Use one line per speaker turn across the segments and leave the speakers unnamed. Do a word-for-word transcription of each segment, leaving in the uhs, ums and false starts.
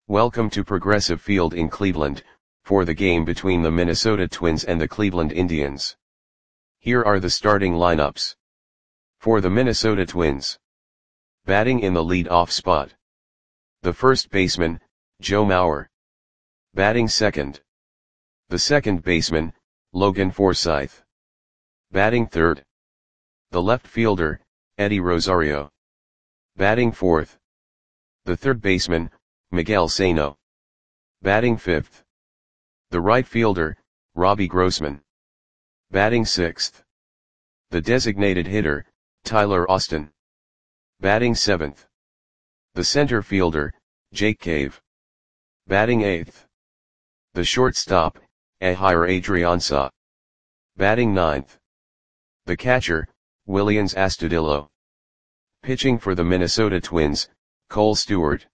Welcome to Progressive Field in Cleveland, for the game between the Minnesota Twins and the Cleveland Indians. Here are the starting lineups. For the Minnesota Twins. Batting in the lead-off spot. The first baseman, Joe Mauer. Batting second. The second baseman, Logan Forsythe. Batting third. The left fielder, Eddie Rosario. Batting fourth. The third baseman, Miguel Sano. Batting fifth. The right fielder, Robbie Grossman. Batting sixth. The designated hitter, Tyler Austin. Batting seventh. The center fielder, Jake Cave. Batting eighth. The shortstop, Ehire Adrianza. Batting ninth. The catcher, Willians Astudillo. Pitching for the Minnesota Twins, Cole Stewart.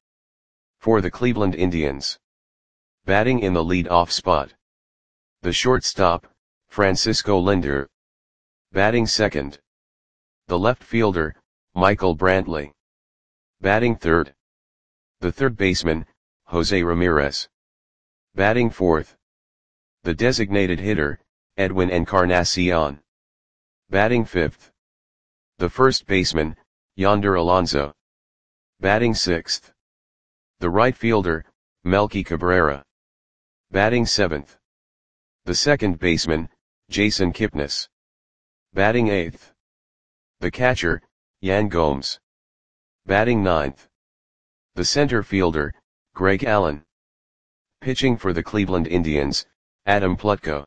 For the Cleveland Indians. Batting in the lead-off spot. The shortstop, Francisco Lindor. Batting second. The left fielder, Michael Brantley. Batting third. The third baseman, Jose Ramirez. Batting fourth. The designated hitter, Edwin Encarnacion. Batting fifth. The first baseman, Yonder Alonso. Batting sixth. The right fielder, Melky Cabrera. Batting seventh. The second baseman, Jason Kipnis. Batting eighth. The catcher, Yan Gomes. Batting ninth. The center fielder, Greg Allen. Pitching for the Cleveland Indians, Adam Plutko.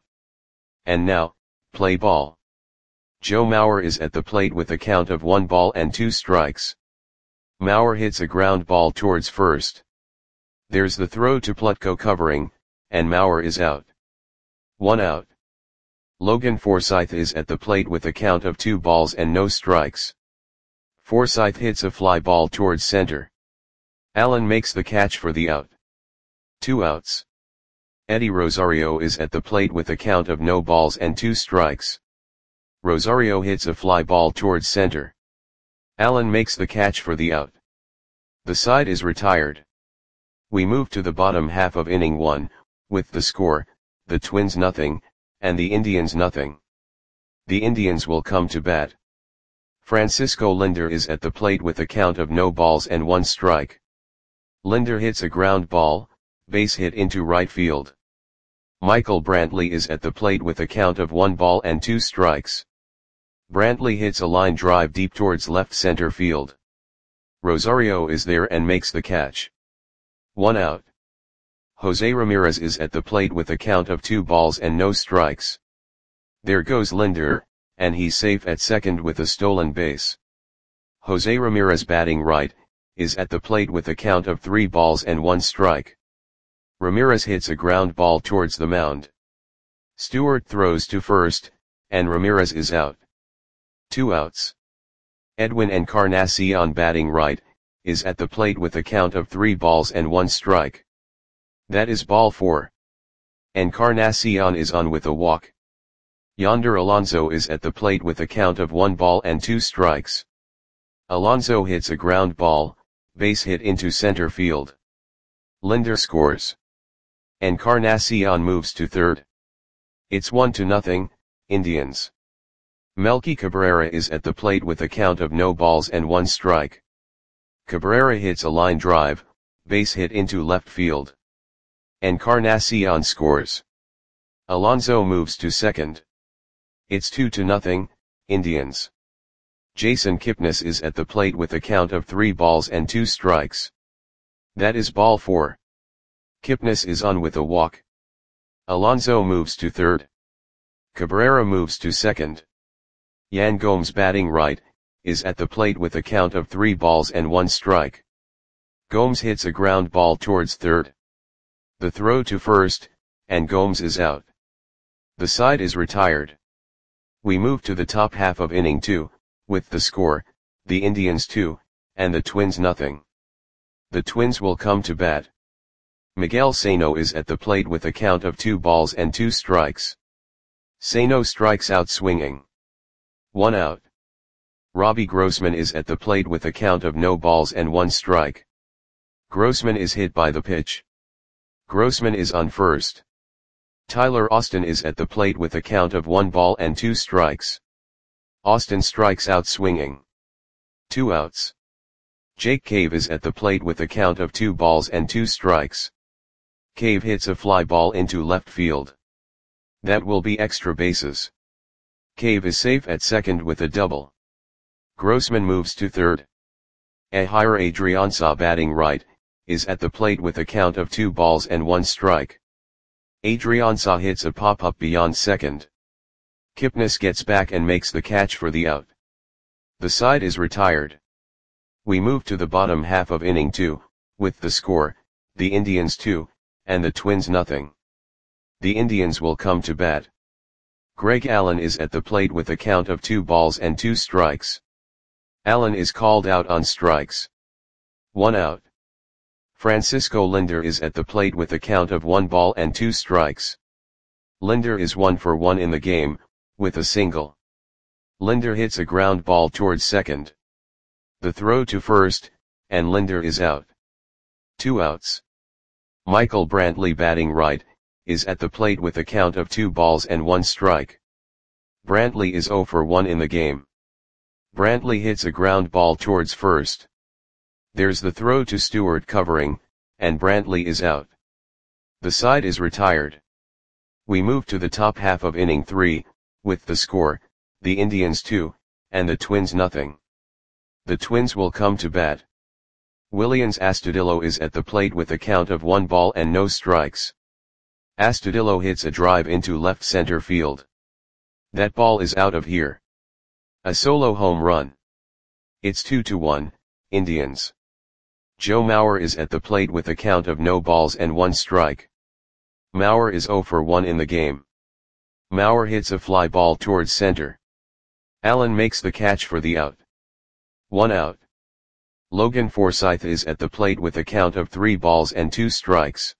And now, play ball. Joe Mauer is at the plate with a count of one ball and two strikes. Mauer hits a ground ball towards first. There's the throw to Plutko covering, and Mauer is out. One out. Logan Forsythe is at the plate with a count of two balls and no strikes. Forsythe hits a fly ball towards center. Allen makes the catch for the out. Two outs. Eddie Rosario is at the plate with a count of no balls and two strikes. Rosario hits a fly ball towards center. Allen makes the catch for the out. The side is retired. We move to the bottom half of inning one, with the score, the Twins nothing, and the Indians nothing. The Indians will come to bat. Francisco Lindor is at the plate with a count of no balls and one strike. Lindor hits a ground ball, base hit into right field. Michael Brantley is at the plate with a count of one ball and two strikes. Brantley hits a line drive deep towards left center field. Rosario is there and makes the catch. One out. Jose Ramirez is at the plate with a count of two balls and no strikes. There goes Lindor, and he's safe at second with a stolen base. Jose Ramirez, batting right, is at the plate with a count of three balls and one strike. Ramirez hits a ground ball towards the mound. Stewart throws to first, and Ramirez is out. Two outs. Edwin Encarnacion, batting right, is at the plate with a count of three balls and one strike. That is ball four. Encarnacion is on with a walk. Yonder Alonso is at the plate with a count of one ball and two strikes. Alonso hits a ground ball, base hit into center field. Lindor scores. Encarnacion moves to third. It's one to nothing, Indians. Melky Cabrera is at the plate with a count of no balls and one strike. Cabrera hits a line drive, base hit into left field. Encarnacion scores. Alonso moves to second. It's two to nothing, Indians. Jason Kipnis is at the plate with a count of three balls and two strikes. That is ball four. Kipnis is on with a walk. Alonso moves to third. Cabrera moves to second. Yan Gomes, batting right, is at the plate with a count of three balls and one strike. Gomes hits a ground ball towards third. The throw to first, and Gomes is out. The side is retired. We move to the top half of inning two, with the score, the Indians two, and the Twins nothing. The Twins will come to bat. Miguel Sano is at the plate with a count of two balls and two strikes. Sano strikes out swinging. One out. Robbie Grossman is at the plate with a count of no balls and one strike. Grossman is hit by the pitch. Grossman is on first. Tyler Austin is at the plate with a count of one ball and two strikes. Austin strikes out swinging. Two outs. Jake Cave is at the plate with a count of two balls and two strikes. Cave hits a fly ball into left field. That will be extra bases. Cave is safe at second with a double. Grossman moves to third. Ehire Adrianza, batting right, is at the plate with a count of two balls and one strike. Adrianza hits a pop-up beyond second. Kipnis gets back and makes the catch for the out. The side is retired. We move to the bottom half of inning two, with the score, the Indians two, and the Twins nothing. The Indians will come to bat. Greg Allen is at the plate with a count of two balls and two strikes. Allen is called out on strikes. One out. Francisco Lindor is at the plate with a count of one ball and two strikes. Lindor is one for one in the game, with a single. Lindor hits a ground ball towards second. The throw to first, and Lindor is out. Two outs. Michael Brantley, batting right, is at the plate with a count of two balls and one strike. Brantley is zero for one in the game. Brantley hits a ground ball towards first. There's the throw to Stewart covering, and Brantley is out. The side is retired. We move to the top half of inning three, with the score, the Indians two, and the Twins nothing. The Twins will come to bat. Willians Astudillo is at the plate with a count of one ball and no strikes. Astudillo hits a drive into left center field. That ball is out of here. A solo home run. It's two to one, Indians. Joe Mauer is at the plate with a count of no balls and one strike. Mauer is zero for one in the game. Mauer hits a fly ball towards center. Allen makes the catch for the out. One out. Logan Forsythe is at the plate with a count of three balls and two strikes.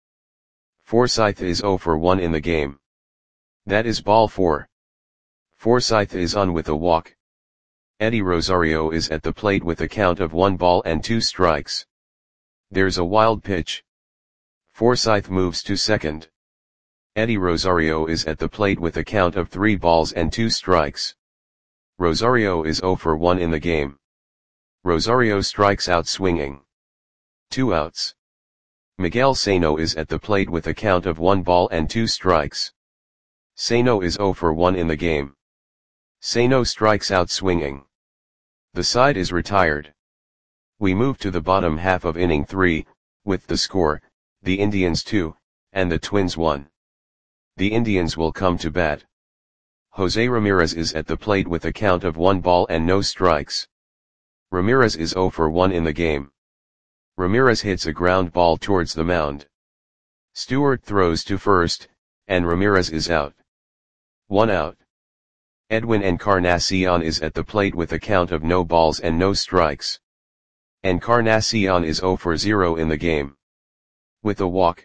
Forsythe is zero for one in the game. That is ball four. Forsythe is on with a walk. Eddie Rosario is at the plate with a count of one ball and two strikes. There's a wild pitch. Forsythe moves to second. Eddie Rosario is at the plate with a count of three balls and two strikes. Rosario is zero for one in the game. Rosario strikes out swinging. Two outs. Miguel Sano is at the plate with a count of one ball and two strikes. Sano is zero for one in the game. Sano strikes out swinging. The side is retired. We move to the bottom half of inning three, with the score, the Indians two, and the Twins one. The Indians will come to bat. Jose Ramirez is at the plate with a count of one ball and no strikes. Ramirez is zero for one in the game. Ramirez hits a ground ball towards the mound. Stewart throws to first, and Ramirez is out. One out. Edwin Encarnacion is at the plate with a count of no balls and no strikes. Encarnacion is zero for zero in the game. With a walk.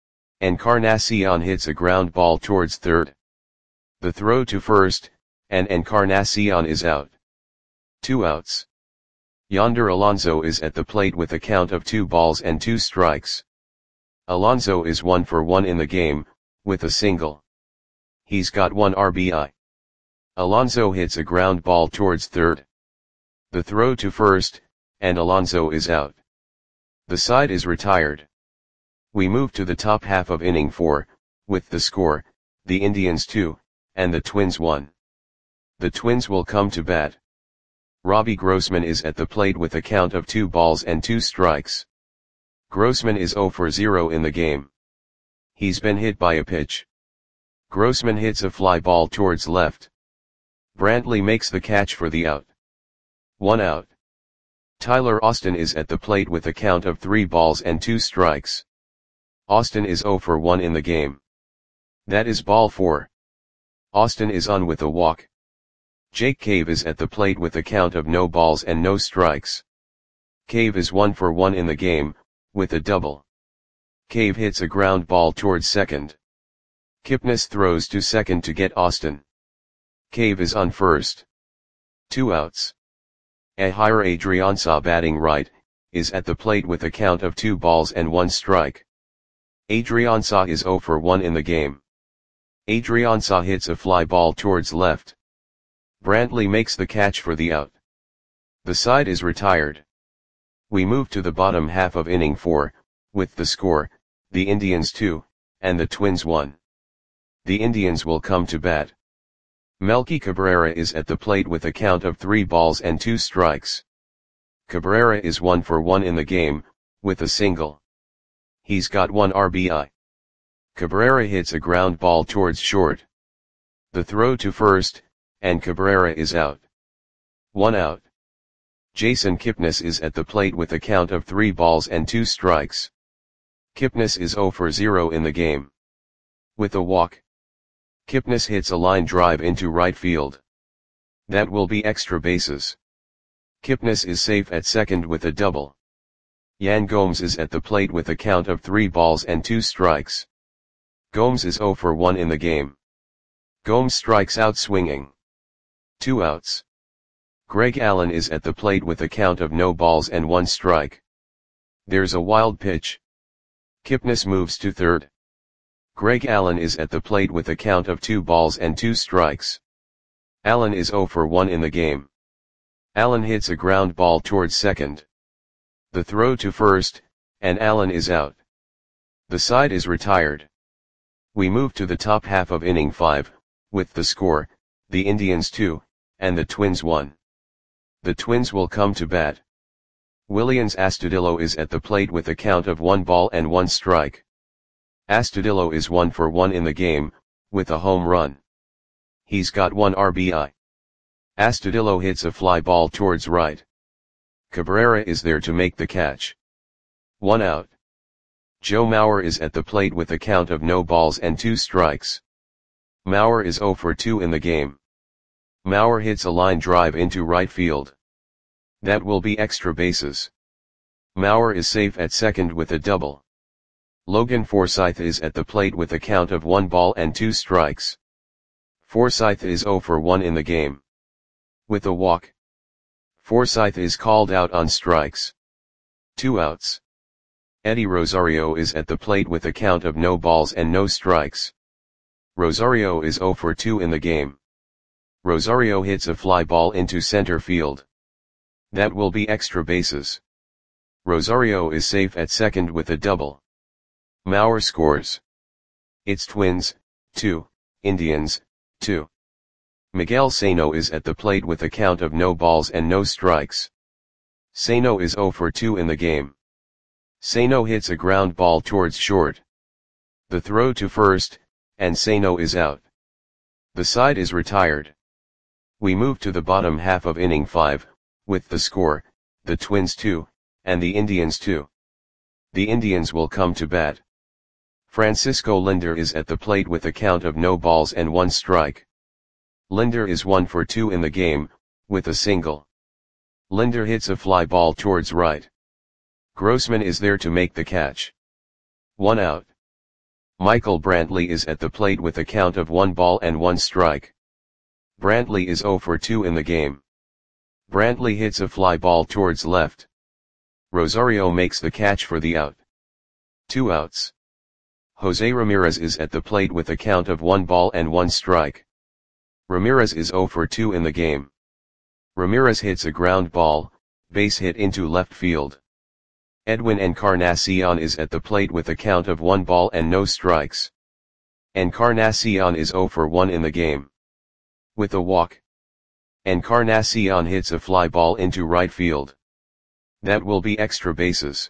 Encarnacion hits a ground ball towards third. The throw to first, and Encarnacion is out. Two outs. Yonder Alonso is at the plate with a count of two balls and two strikes. Alonso is one for one in the game, with a single. He's got one R B I. Alonso hits a ground ball towards third. The throw to first, and Alonso is out. The side is retired. We move to the top half of inning four, with the score, the Indians two, and the Twins one. The Twins will come to bat. Robbie Grossman is at the plate with a count of two balls and two strikes. Grossman is zero for zero in the game. He's been hit by a pitch. Grossman hits a fly ball towards left. Brantley makes the catch for the out. One out. Tyler Austin is at the plate with a count of three balls and two strikes. Austin is zero for one in the game. That is ball four. Austin is on with a walk. Jake Cave is at the plate with a count of no balls and no strikes. Cave is one for one in the game, with a double. Cave hits a ground ball towards second. Kipnis throws to second to get Austin. Cave is on first. Two outs. Ehire Adrianza, batting right, is at the plate with a count of two balls and one strike. Adrian Saw is zero for one in the game. Adrian Saw hits a fly ball towards left. Brantley makes the catch for the out. The side is retired. We move to the bottom half of inning four, with the score, the Indians two, and the Twins one. The Indians will come to bat. Melky Cabrera is at the plate with a count of three balls and two strikes. Cabrera is one for one in the game, with a single. He's got one R B I. Cabrera hits a ground ball towards short. The throw to first, and Cabrera is out. One out. Jason Kipnis is at the plate with a count of three balls and two strikes. Kipnis is zero for zero in the game. With a walk. Kipnis hits a line drive into right field. That will be extra bases. Kipnis is safe at second with a double. Yan Gomes is at the plate with a count of three balls and two strikes. Gomes is zero for one in the game. Gomes strikes out swinging. Two outs. Greg Allen is at the plate with a count of no balls and one strike. There's a wild pitch. Kipnis moves to third. Greg Allen is at the plate with a count of two balls and two strikes. Allen is zero for one in the game. Allen hits a ground ball towards second. The throw to first, and Allen is out. The side is retired. We move to the top half of inning five, with the score, the Indians two, and the Twins one. The Twins will come to bat. Willians Astudillo is at the plate with a count of one ball and one strike. Astudillo is one for one in the game, with a home run. He's got one R B I. Astudillo hits a fly ball towards right. Cabrera is there to make the catch. One out. Joe Mauer is at the plate with a count of no balls and two strikes. Mauer is zero for two in the game. Mauer hits a line drive into right field. That will be extra bases. Mauer is safe at second with a double. Logan Forsythe is at the plate with a count of one ball and two strikes. Forsythe is zero for one in the game. With a walk. Forsythe is called out on strikes. Two outs. Eddie Rosario is at the plate with a count of no balls and no strikes. Rosario is zero for two in the game. Rosario hits a fly ball into center field. That will be extra bases. Rosario is safe at second with a double. Mauer scores. It's Twins, two, Indians, two. Miguel Sano is at the plate with a count of no balls and no strikes. Sano is zero for two in the game. Sano hits a ground ball towards short. The throw to first, and Sano is out. The side is retired. We move to the bottom half of inning five, with the score, the Twins two, and the Indians two. The Indians will come to bat. Francisco Lindor is at the plate with a count of no balls and one strike. Lindor is one for two in the game, with a single. Lindor hits a fly ball towards right. Grossman is there to make the catch. One out. Michael Brantley is at the plate with a count of one ball and one strike. Brantley is zero for two in the game. Brantley hits a fly ball towards left. Rosario makes the catch for the out. Two outs. Jose Ramirez is at the plate with a count of one ball and one strike. Ramirez is zero for two in the game. Ramirez hits a ground ball, base hit into left field. Edwin Encarnacion is at the plate with a count of one ball and no strikes. Encarnacion is zero for one in the game. With a walk. Encarnacion hits a fly ball into right field. That will be extra bases.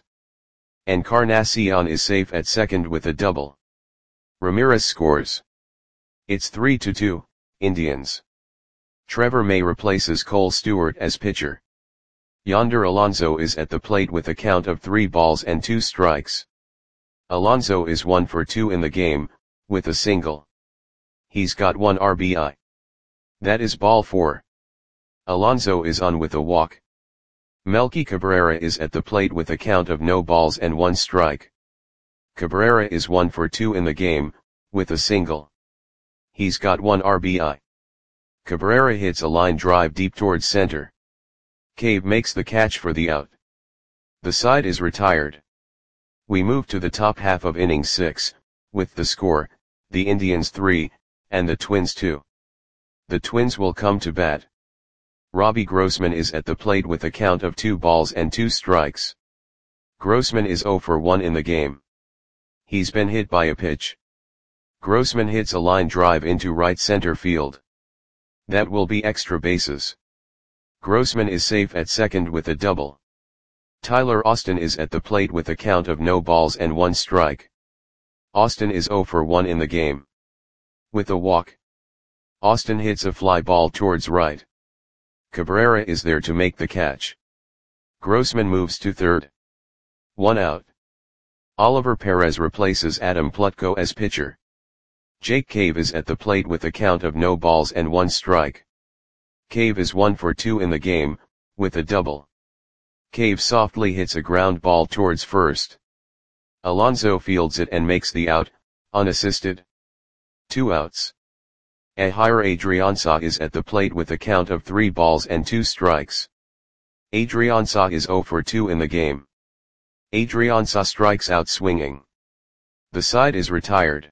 Encarnacion is safe at second with a double. Ramirez scores. It's three to two, Indians. Trevor May replaces Cole Stewart as pitcher. Yonder Alonso is at the plate with a count of three balls and two strikes. Alonso is one for two in the game, with a single. He's got one R B I. That is ball four. Alonso is on with a walk. Melky Cabrera is at the plate with a count of no balls and one strike. Cabrera is one for two in the game, with a single. He's got one R B I. Cabrera hits a line drive deep towards center. Cave makes the catch for the out. The side is retired. We move to the top half of innings six, with the score, the Indians three, and the Twins two. The Twins will come to bat. Robbie Grossman is at the plate with a count of two balls and two strikes. Grossman is oh for one in the game. He's been hit by a pitch. Grossman hits a line drive into right center field. That will be extra bases. Grossman is safe at second with a double. Tyler Austin is at the plate with a count of no balls and one strike. Austin is oh for one in the game. With a walk. Austin hits a fly ball towards right. Cabrera is there to make the catch. Grossman moves to third. One out. Oliver Perez replaces Adam Plutko as pitcher. Jake Cave is at the plate with a count of no balls and one strike. Cave is one for two in the game, with a double. Cave softly hits a ground ball towards first. Alonso fields it and makes the out, unassisted. Two outs. Ehire Adrianza is at the plate with a count of three balls and two strikes. Adrianza is oh for two in the game. Adrianza strikes out swinging. The side is retired.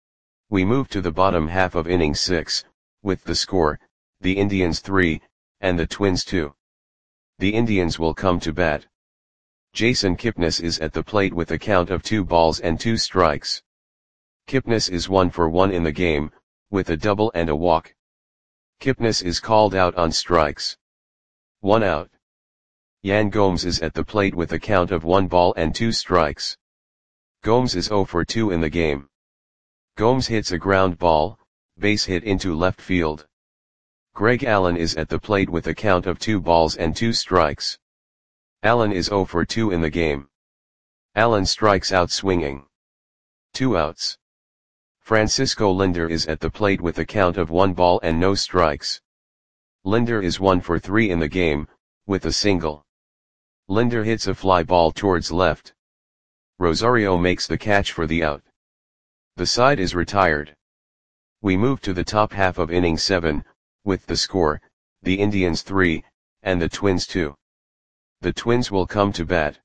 We move to the bottom half of inning six, with the score, the Indians three, and the Twins two. The Indians will come to bat. Jason Kipnis is at the plate with a count of two balls and two strikes. Kipnis is one for one in the game, with a double and a walk. Kipnis is called out on strikes. One out. Yan Gomes is at the plate with a count of one ball and two strikes. Gomes is oh for two in the game. Gomes hits a ground ball, base hit into left field. Greg Allen is at the plate with a count of two balls and two strikes. Allen is oh for two in the game. Allen strikes out swinging. Two outs. Francisco Linder is at the plate with a count of one ball and no strikes. Linder is one for three in the game, with a single. Linder hits a fly ball towards left. Rosario makes the catch for the out. The side is retired. We move to the top half of inning seven, with the score, the Indians three, and the Twins two. The Twins will come to bat.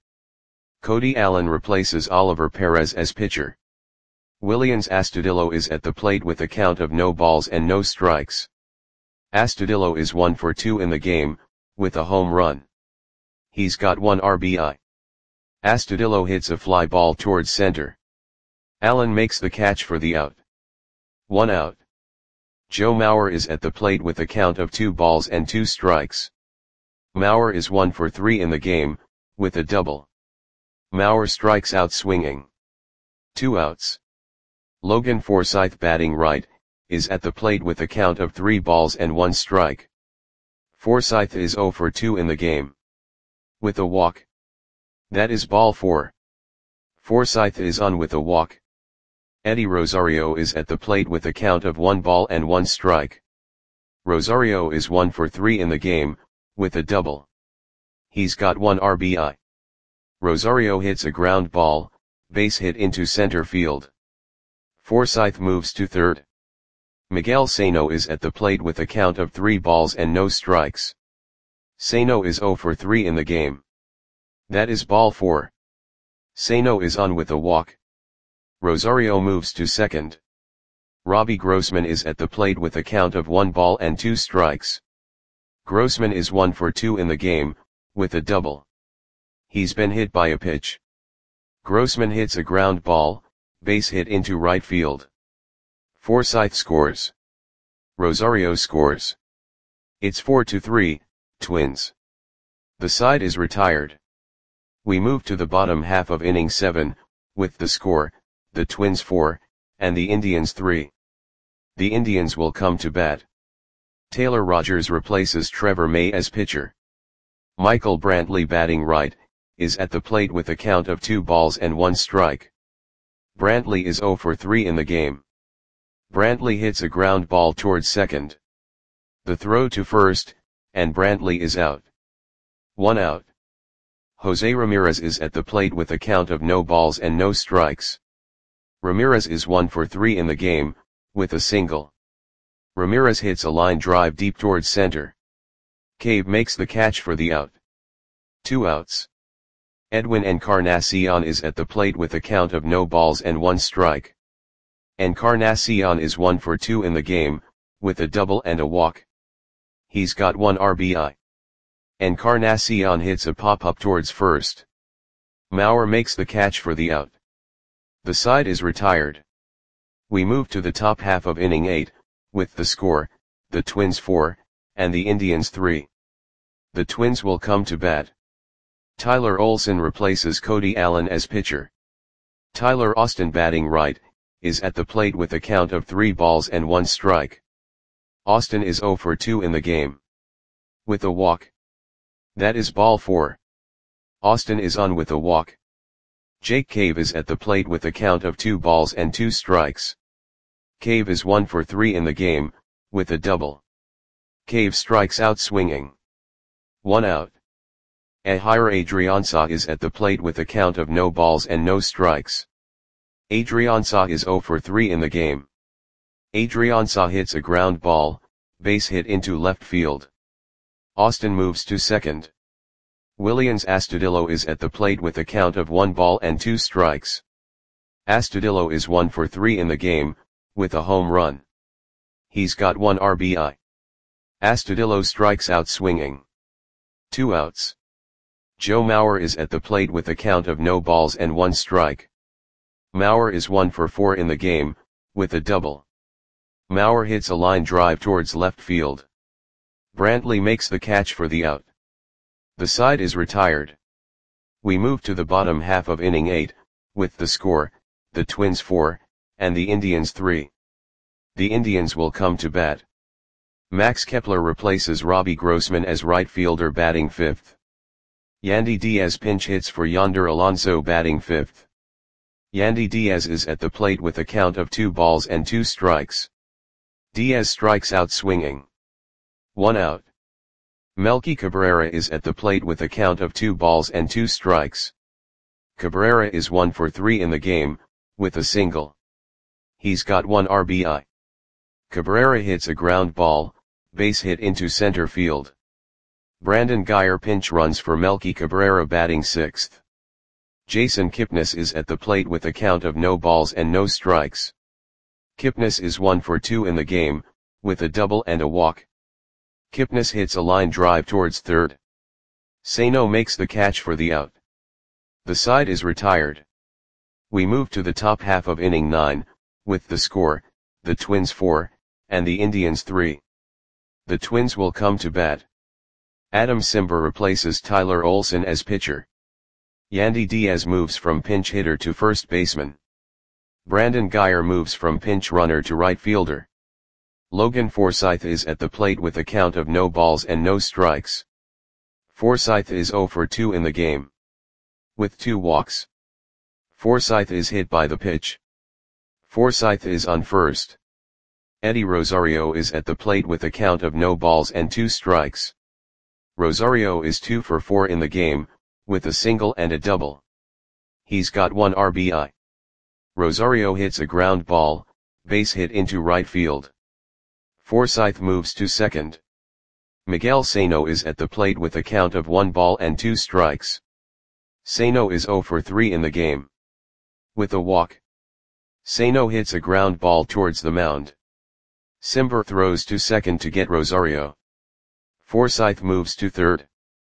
Cody Allen replaces Oliver Perez as pitcher. Willians Astudillo is at the plate with a count of no balls and no strikes. Astudillo is one for two in the game, with a home run. He's got one R B I. Astudillo hits a fly ball towards center. Allen makes the catch for the out. One out. Joe Mauer is at the plate with a count of two balls and two strikes. Mauer is one for three in the game, with a double. Mauer strikes out swinging. Two outs. Logan Forsythe, batting right, is at the plate with a count of three balls and one strike. Forsythe is oh for two in the game. With a walk. That is ball four. Forsythe is on with a walk. Eddie Rosario is at the plate with a count of one ball and one strike. Rosario is one for three in the game, with a double. He's got one R B I. Rosario hits a ground ball, base hit into center field. Forsythe moves to third. Miguel Sano is at the plate with a count of three balls and no strikes. Sano is oh for three in the game. That is ball four. Sano is on with a walk. Rosario moves to second. Robbie Grossman is at the plate with a count of one ball and two strikes. Grossman is one for two in the game, with a double. He's been hit by a pitch. Grossman hits a ground ball, base hit into right field. Forsythe scores. Rosario scores. It's four to three, Twins. The side is retired. We move to the bottom half of inning seven, with the score, the Twins four, and the Indians three. The Indians will come to bat. Taylor Rogers replaces Trevor May as pitcher. Michael Brantley, batting right, is at the plate with a count of two balls and one strike. Brantley is oh for three in the game. Brantley hits a ground ball towards second. The throw to first, and Brantley is out. One out. Jose Ramirez is at the plate with a count of no balls and no strikes. Ramirez is one for three in the game, with a single. Ramirez hits a line drive deep towards center. Cave makes the catch for the out. Two outs. Edwin Encarnacion is at the plate with a count of no balls and one strike. Encarnacion is one for two in the game, with a double and a walk. He's got one R B I. Encarnacion hits a pop-up towards first. Maurer makes the catch for the out. The side is retired. We move to the top half of inning eight, with the score, the Twins four, and the Indians three. The Twins will come to bat. Tyler Olson replaces Cody Allen as pitcher. Tyler Austin, batting right, is at the plate with a count of three balls and one strike. Austin is zero for two in the game. With a walk. That is ball four. Austin is on with a walk. Jake Cave is at the plate with a count of two balls and two strikes. Cave is one for three in the game, with a double. Cave strikes out swinging. One out. Ehire Adrianza is at the plate with a count of no balls and no strikes. Adrianza is zero for three in the game. Adrianza hits a ground ball, base hit into left field. Austin moves to second. Willians Astudillo is at the plate with a count of one ball and two strikes. Astudillo is one for three in the game, with a home run. He's got one R B I. Astudillo strikes out swinging. Two outs. Joe Mauer is at the plate with a count of no balls and one strike. Mauer is one for four in the game, with a double. Mauer hits a line drive towards left field. Brantley makes the catch for the out. The side is retired. We move to the bottom half of inning eight, with the score, the Twins four, and the Indians three. The Indians will come to bat. Max Kepler replaces Robbie Grossman as right fielder, batting fifth. Yandy Diaz pinch hits for Yonder Alonso, batting fifth. Yandy Diaz is at the plate with a count of two balls and two strikes. Diaz strikes out swinging. One out. Melky Cabrera is at the plate with a count of two balls and two strikes. Cabrera is one for three in the game, with a single. He's got one R B I. Cabrera hits a ground ball, base hit into center field. Brandon Guyer pinch runs for Melky Cabrera, batting sixth. Jason Kipnis is at the plate with a count of no balls and no strikes. Kipnis is one for two in the game, with a double and a walk. Kipnis hits a line drive towards third. Sano makes the catch for the out. The side is retired. We move to the top half of inning nine, with the score, the Twins four, and the Indians three. The Twins will come to bat. Adam Simber replaces Tyler Olson as pitcher. Yandy Diaz moves from pinch hitter to first baseman. Brandon Guyer moves from pinch runner to right fielder. Logan Forsythe is at the plate with a count of no balls and no strikes. Forsythe is zero for two in the game. With two walks. Forsythe is hit by the pitch. Forsythe is on first. Eddie Rosario is at the plate with a count of no balls and two strikes. Rosario is two for four in the game, with a single and a double. He's got one R B I. Rosario hits a ground ball, base hit into right field. Forsythe moves to second. Miguel Sano is at the plate with a count of one ball and two strikes. Sano is zero for three in the game. With a walk. Sano hits a ground ball towards the mound. Simber throws to second to get Rosario. Forsythe moves to third.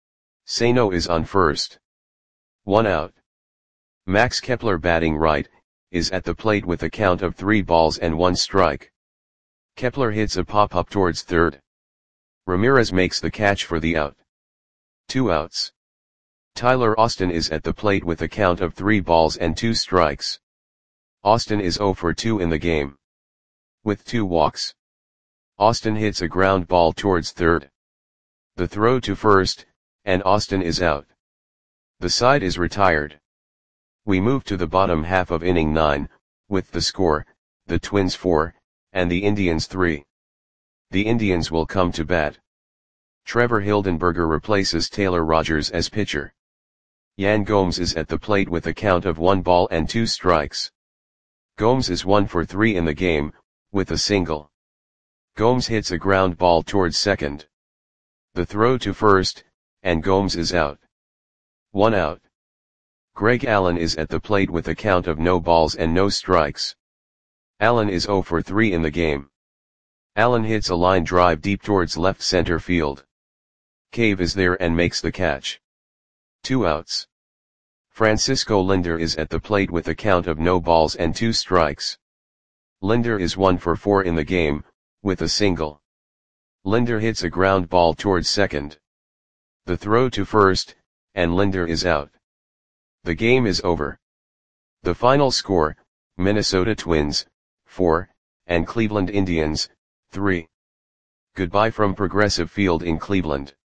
Sano is on first. One out. Max Kepler, batting right, is at the plate with a count of three balls and one strike. Kepler hits a pop-up towards third. Ramirez makes the catch for the out. Two outs. Tyler Austin is at the plate with a count of three balls and two strikes. Austin is zero for two in the game. With two walks. Austin hits a ground ball towards third. The throw to first, and Austin is out. The side is retired. We move to the bottom half of inning nine, with the score, the Twins four, and the Indians three. The Indians will come to bat. Trevor Hildenberger replaces Taylor Rogers as pitcher. Yan Gomes is at the plate with a count of one ball and two strikes. Gomes is one for three in the game, with a single. Gomes hits a ground ball towards second. The throw to first, and Gomes is out. One out. Greg Allen is at the plate with a count of no balls and no strikes. Allen is zero for three in the game. Allen hits a line drive deep towards left center field. Cave is there and makes the catch. Two outs. Francisco Linder is at the plate with a count of no balls and two strikes. Linder is one for four in the game, with a single. Linder hits a ground ball towards second. The throw to first, and Linder is out. The game is over. The final score, Minnesota Twins, four, and Cleveland Indians, three. Goodbye from Progressive Field in Cleveland.